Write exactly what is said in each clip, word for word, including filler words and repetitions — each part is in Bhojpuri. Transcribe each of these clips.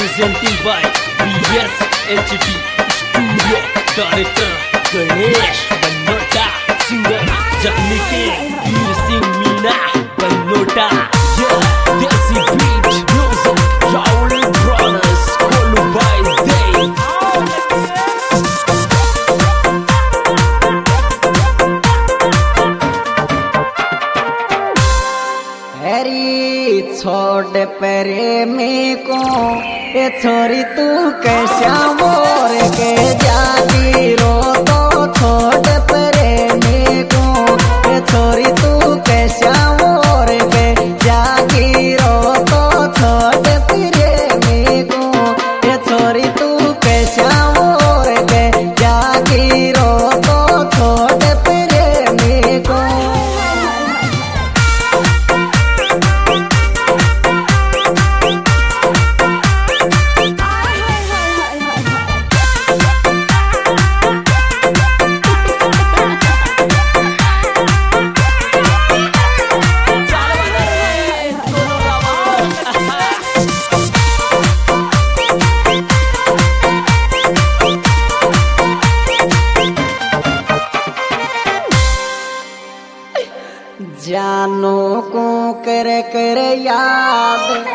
presenting by B S H D Studio, director Ganesh Banota, singer Jagni King, Veer Singh Meena Banota, yeah, Desi Beat Music, Rowley Brothers, Kolu by Day. हरी छोड़ प्रेमी को ये छोरी तू कैसा मोर के जाती रो तो छोड़ प्रेमी को ये छोरी तू कैसा मोर के जाती रो तो छोड़ प्रेमी को ये छोरी तू कैसा मोर के जाती रो तो छोड़ प्रेमी को। जानो को कर कर याद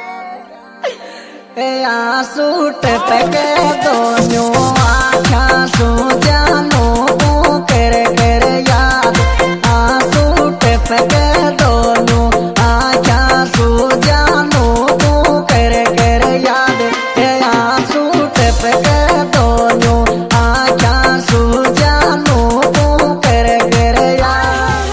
आंसू टपक दोनों आँखा सो जानो को कर कर याद आंसू टपक दोनों आँखा सो जानो को कर कर याद आंसू टपक दोनों आँखा सो जानो को कर कर याद।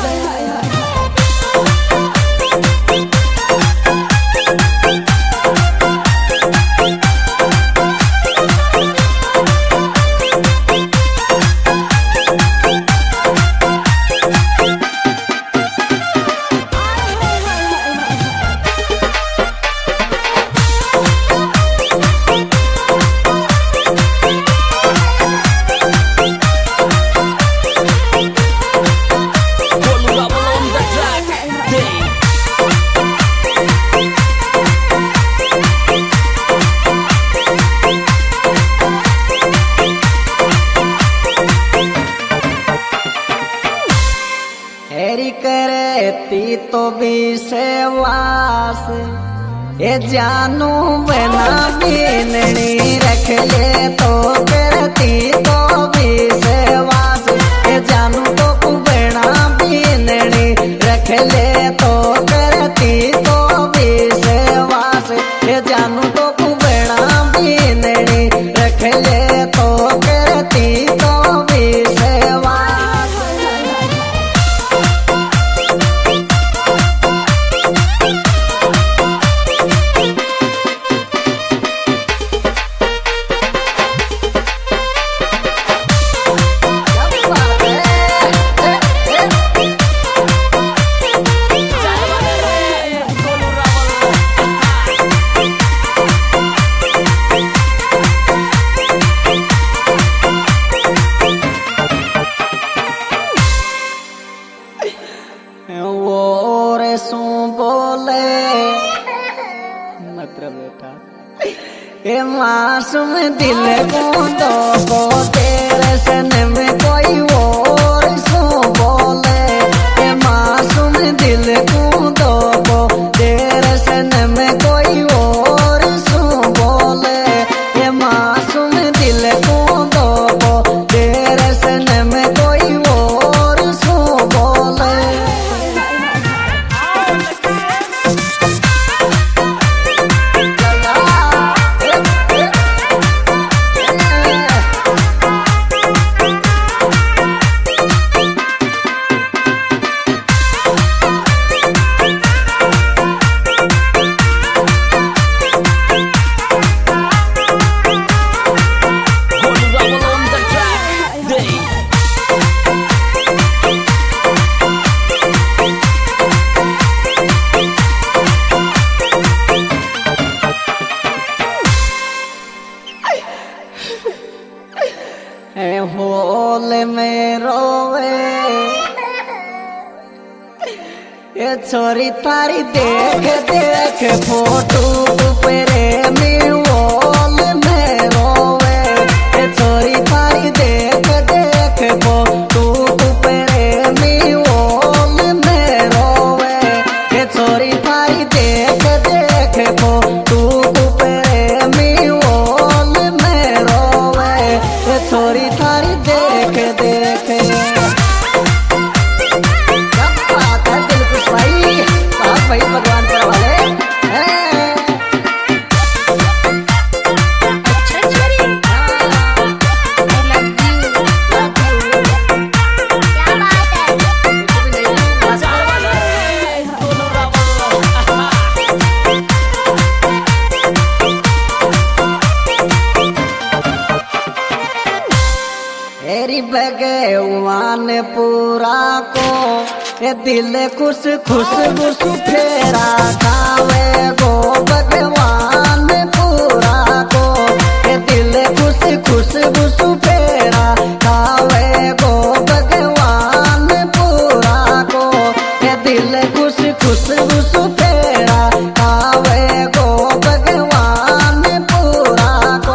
हेरी करती तो भी सेवास ये जानू बना बीननी रख ले तो करती तो भी सेवास ये जानू तो कुबना बीननी रख ले तो करती तो भी सेवास ये जानू तो कुबना बीननी रख ले तो करती तो भी सेवास। वो रे सू बोले मतलब बेटा ये मासूम दिल को दो को तेरे सन में कोई और सू बोले ये मासूम दिल को दो को तेरे सन में कोई और सू बोले ये मासूम दिल को दो को तेरे सन में कोई और सू बोले। होल में रोवे ये छोरी तारी देख देख फोटो पे रे मी वो पूरा को ये दिल खुश खुशबू सुफेरा खावे गो भगवान पूरा को ये दिल खुश खुशबू सुफेरा खावे गो भगवान पूरा को ये दिल खुश खुशबू सुफेरा खावे गो भगवान पूरा को।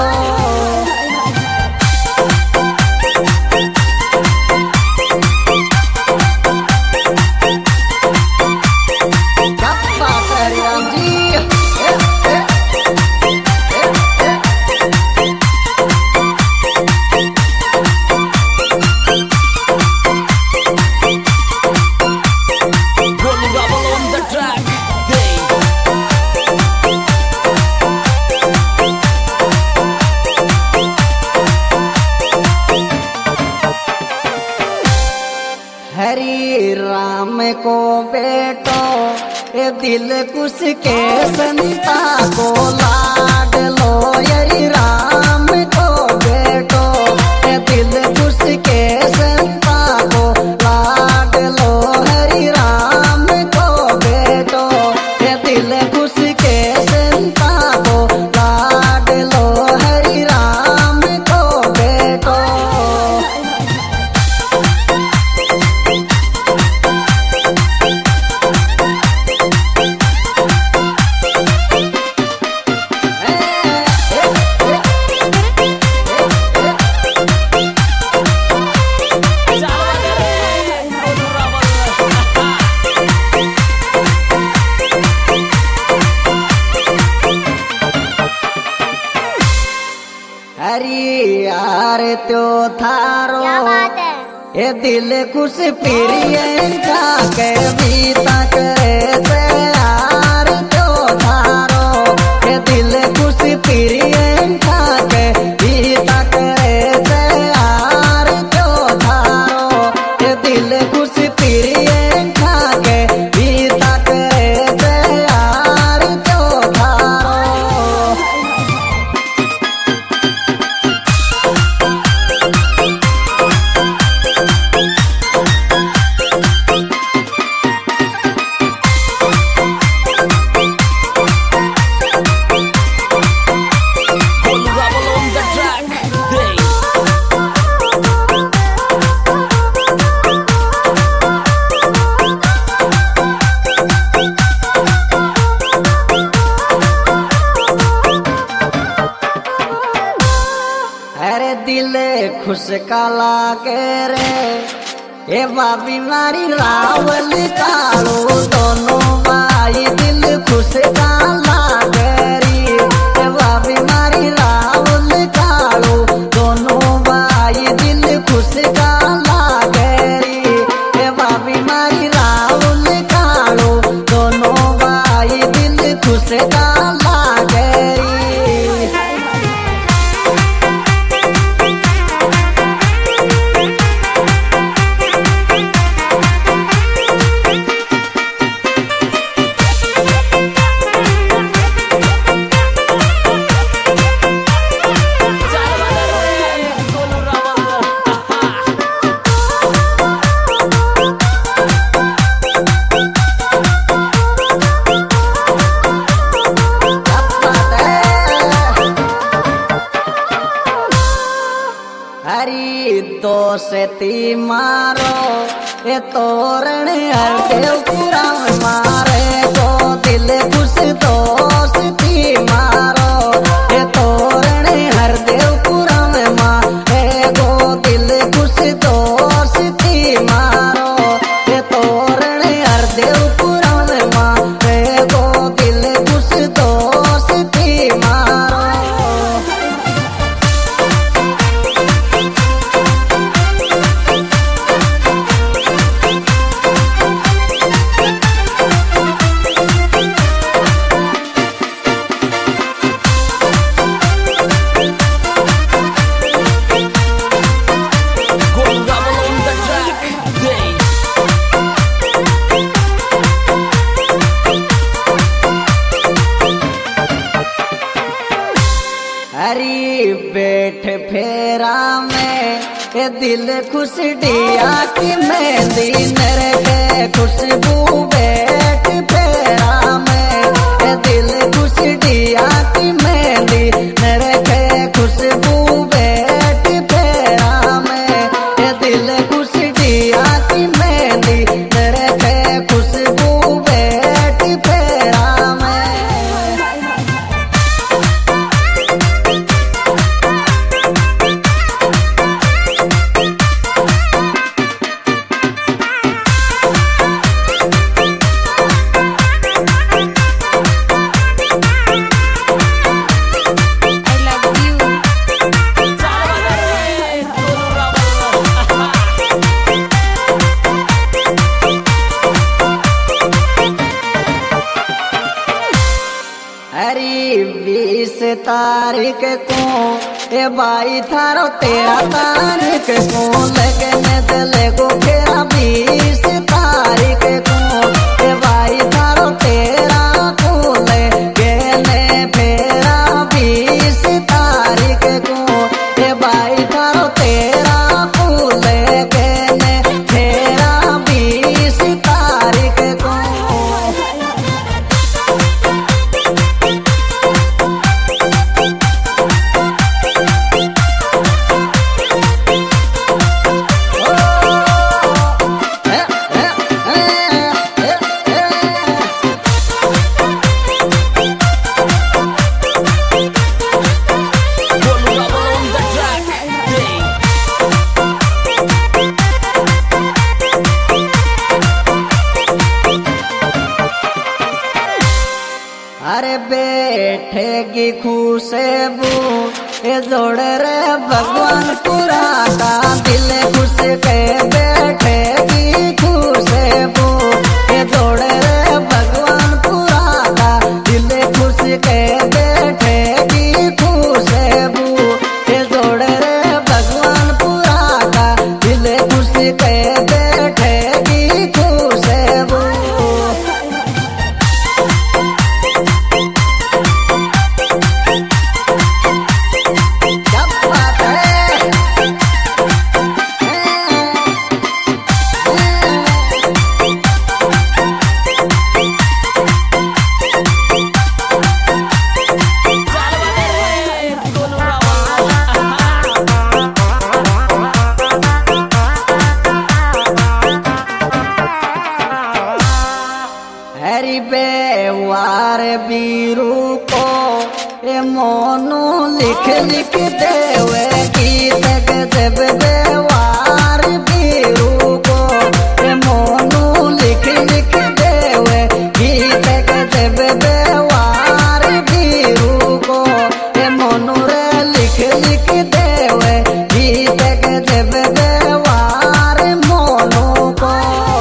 हरि राम को बेटो ये दिल कुछ के संता को लाड लो हरि राम को बेटो ये दिल कुछ के संता को लाड लो हरि राम को बेटो ये दिल कुछ के संता को लाड लो हरि राम को बेटो। हरी यार त्यो थारो ये दिल खुश प्रियंका के बीता करे यार त्यो थारो ये दिल खुश प्रियंका के बीता करे यार त्यो थारो ये दिल खुश प्रियंका के बीता करे यार त्यो थारो। अरे दिल खुश का लागे रे ये बाबी मारी रावल कालो दोनों भाई दिल खुश का लागे रे ये बाबी मारी रावल कालो दोनों भाई दिल खुश का लागे रे ये बाबी मारी रावल कालो दोनों भाई दिल खुश का लागे रे। हरी दोस्ती मारो ये तोरण हर देव पूरा मारे तो दिल खुश दोस्ती मारो ये तोरण हर देव पूरा मारे गो दिल खुश दोस्ती मारो ये तोरण हर देव पूरा मारे गो दिल खुश दोस्ती मारो। हरी बैठ फेरा में ए दिल खुश दिया की मेहंदी मेरे के खुशबू बैठ फेरा में ए दिल खुश दिया की मेहंदी मेरे के खुशबू बैठ फेरा में ए दिल खुश दिया की मेहंदी मेरे के खुशबू बैठ फेरा में। हरी बीस तारीख को ए बाई थारो तेरह तारीख को लगने चले गो फेरा बीस तारीख को ए बाई थारो तेरह को लगने फेरा बीस तारीख को ए बाई थारो तेरह को लगने फेरा बीस तारीख को। अरे बैठेगी खुशबू ए जोड़े रे भगवान पूरा का दिल खुश के बैठेगी खुशबू ए जोड़े रे भगवान पूरा का दिल खुश के बैठेगी खुशबू ए जोड़े रे भगवान पूरा का दिल खुश के बैठेगी खुशबू। हरी बेवार बीरू को ए मोनू लिख लिख देवे गीत गजब बेवार बीरू को ए मोनू लिख लिख देवे गीत गजब बेवार बीरू को ए मोनू रे लिख लिख देवे गीत गजब बेवार मोनू को।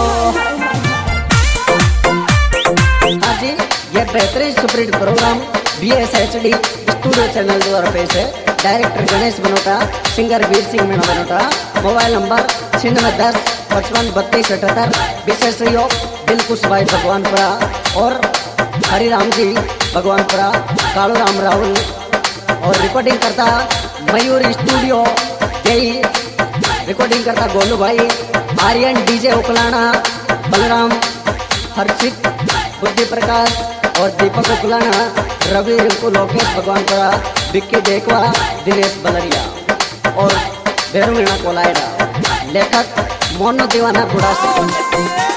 हाँ जी, ये बेहतरीन superhit programme B S H D studio channel द्वारा पेश है। Director Ganesh Banota, singer Veer Singh Meena Banota. Mobile number छिन्नवे दस पचपन बत्तीस अठहत्तर। विशेष सहयोग दिलकुश भाई भगवानपुरा और हरिराम जी भगवानपुरा, कालू राम राहुल और रिकॉर्डिंग करता मयूर स्टूडियो यही रिकॉर्डिंग करता गोलू भाई, आर्यन डीजे उकलाना, बलराम, हर्षित, बुद्धि प्रकाश और दीपक उकलाना, रवि रिंकू लोकेश भगवानपुरा, विक्की देखवा, दिनेश बलरिया और भैरू मीणा कोलायडा। लेखक मोनू दीवाना गुड़ासी।